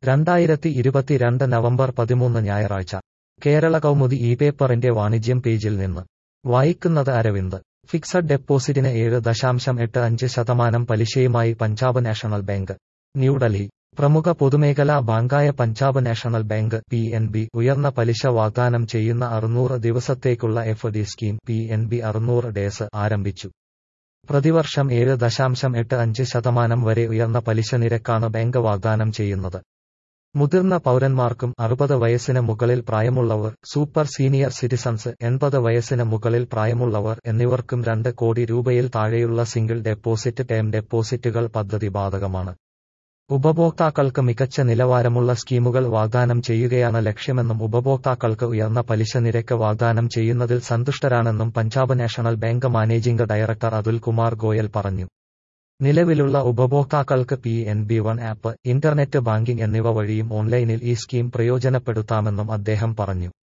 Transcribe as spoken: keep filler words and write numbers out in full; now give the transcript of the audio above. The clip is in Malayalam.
രണ്ടായിരത്തി ഇരുപത്തിരണ്ട് നവംബർ പതിമൂന്ന് ഞായറാഴ്ച കേരള കൗമുദി ഈ പേപ്പറിന്റെ വാണിജ്യം പേജിൽ നിന്ന് വായിക്കുന്നത് അരവിന്ദ്. ഫിക്സഡ് ഡെപ്പോസിറ്റിന് ഏഴ് ദശാംശം എട്ട് അഞ്ച് ശതമാനം പലിശയുമായി പഞ്ചാബ് നാഷണൽ ബാങ്ക്. ന്യൂഡൽഹി. പ്രമുഖ പൊതുമേഖലാ ബാങ്കായ Punjab National Bank P N B ഉയർന്ന പലിശ വാഗ്ദാനം ചെയ്യുന്ന അറുന്നൂറ് ദിവസത്തേക്കുള്ള F D scheme P N B അറുന്നൂറ് ഡേസ് ആരംഭിച്ചു. പ്രതിവർഷം ഏഴ് ദശാംശം എട്ട് അഞ്ച് ശതമാനം വരെ ഉയർന്ന പലിശ നിരക്കാണ് ബാങ്ക് വാഗ്ദാനം ചെയ്യുന്നത്. മുതിർന്ന പൗരന്മാർക്കും അറുപത് വയസ്സിന് മുകളിൽ പ്രായമുള്ളവർ, സൂപ്പർ സീനിയർ സിറ്റിസൺസ്, എൺപത് വയസ്സിന് മുകളിൽ പ്രായമുള്ളവർ എന്നിവർക്കും രണ്ട് കോടി രൂപയിൽ താഴെയുള്ള സിംഗിൾ ഡെപ്പോസിറ്റ് ടേം ഡെപ്പോസിറ്റുകൾ പദ്ധതി ബാധകമാണ്. ഉപഭോക്താക്കൾക്ക് മികച്ച നിലവാരമുള്ള സ്കീമുകൾ വാഗ്ദാനം ചെയ്യുകയാണ് ലക്ഷ്യമെന്നും ഉപഭോക്താക്കൾക്ക് ഉയർന്ന പലിശ നിരക്ക് വാഗ്ദാനം ചെയ്യുന്നതിൽ സന്തുഷ്ടരാണെന്നും Punjab National Bank managing director Atul Kumar Goyal പറഞ്ഞു. നിലവിലുള്ള ഉപഭോക്താക്കൾക്ക് P N B one app, internet banking എന്നിവ വഴിയും ഓൺലൈനിൽ ഈ സ്കീം പ്രയോജനപ്പെടുത്താമെന്നും അദ്ദേഹം പറഞ്ഞു.